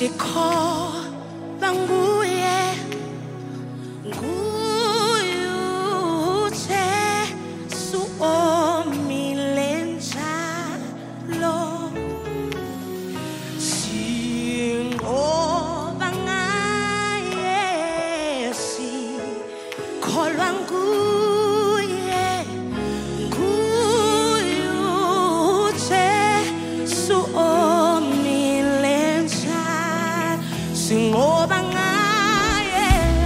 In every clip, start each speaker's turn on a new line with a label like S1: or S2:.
S1: sikholwa nguye, nguye uJesu omile njalo. Sinqoba ngaye, sikholwa nguye, nguye uJesu omile njalo. Sinqoba ngaye,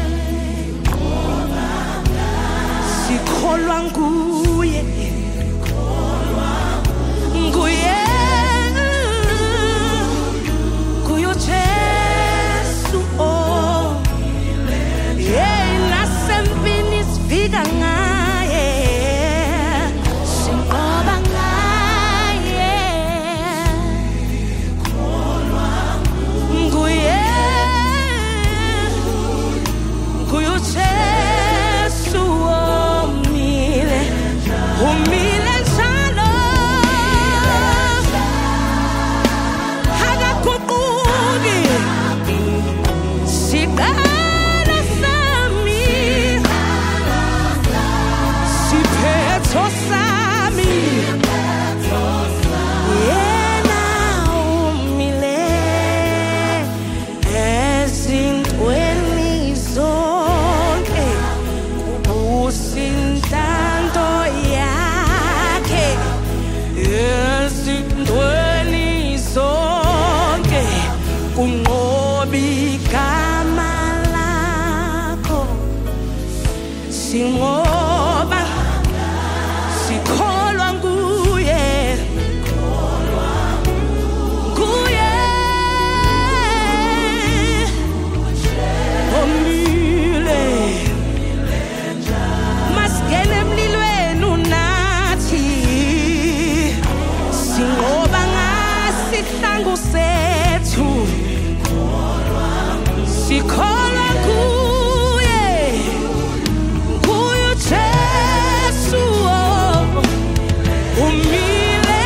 S1: sikholwa nguye, nguye, nguye uJesu omile njalo. Nasempini sifika ngaye, sinqoba ngaye, nguye, nguye uJesu omile, umile njalo, akaguquki. Siqala sami, siphetho sami, yena umile ezintweni zonke, kubusa intando yakhe ezintweni zonke, kunqoba igama lakho. Sinqoba, sikholwa nguye, nguye omile. Masingena emlilweni unathi, sinqoba ngasihlangu sethu, sikholwa nguye, nguye uJesu umile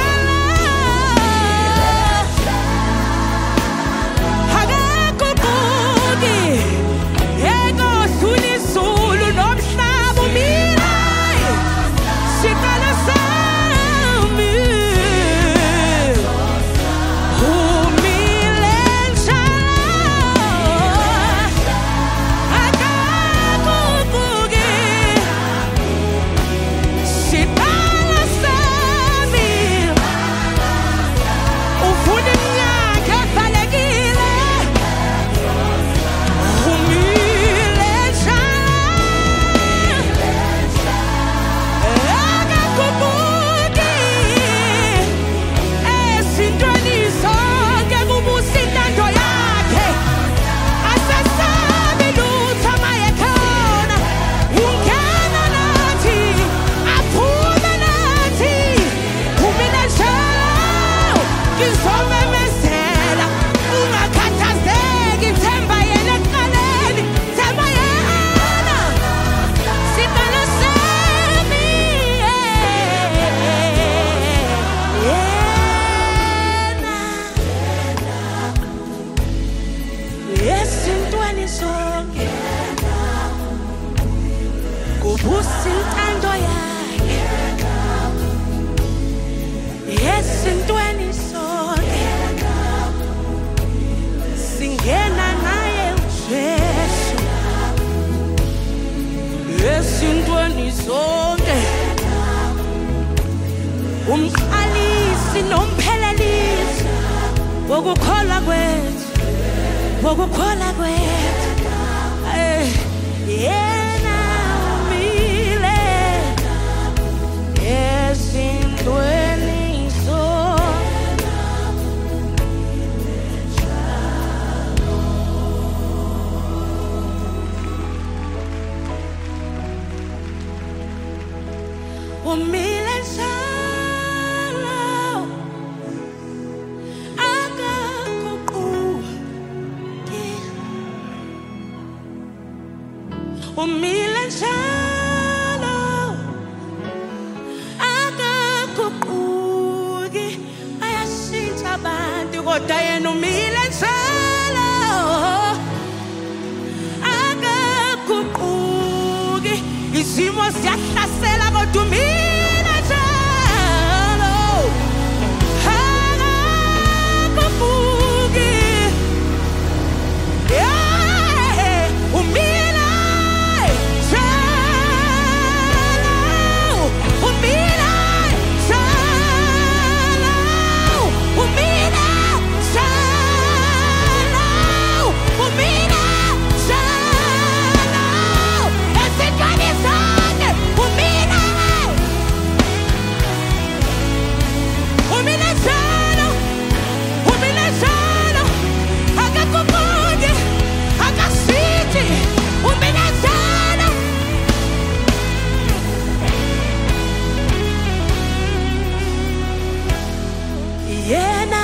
S1: njalo, akaguquki. Ekodlula izulu nomhlaba umile, siqala sami, umile njalo, akaguquki. Siqala sami, uvuna iminyaka evalekile, umile njalo, akaguquki. Ezintweni zonke kubusa intando yakhe, asasabi lutho mayekhona, ungena nathi, aphume nathi, umile njalo. Ngizomemezela, ungakhathazeki, themba yena ekuqaleni, themba yena. Siqala sami, yena, ezintweni zonke, kubusa intando yakhe, ezintweni zonke, singena naye uJesu, ezintweni zonke, umqalisi nomphelelisi wokukholwa kwethu, wokukholwa kwethu. Yena umile ezintweni zonke, umile njalo, akaguquki. Umile njalo, akaguquki. Ayashintsha abantu kodwa yena umile njalo. siyahlasela kodwa umile njalo. Akaguquki. Yeah, umile njalo. Umile njalo. Umile njalo. Umile njalo. Esikhathini sonke umile. Umile njalo. Umile njalo. Akaguquki. Akashinthi. Umile njalo. Yena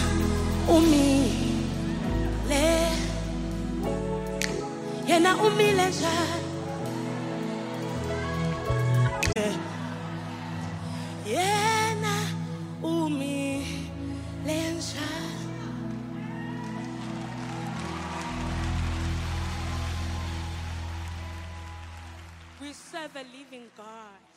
S1: umile. Yena umile njalo. Yena umile njalo. We serve a living God.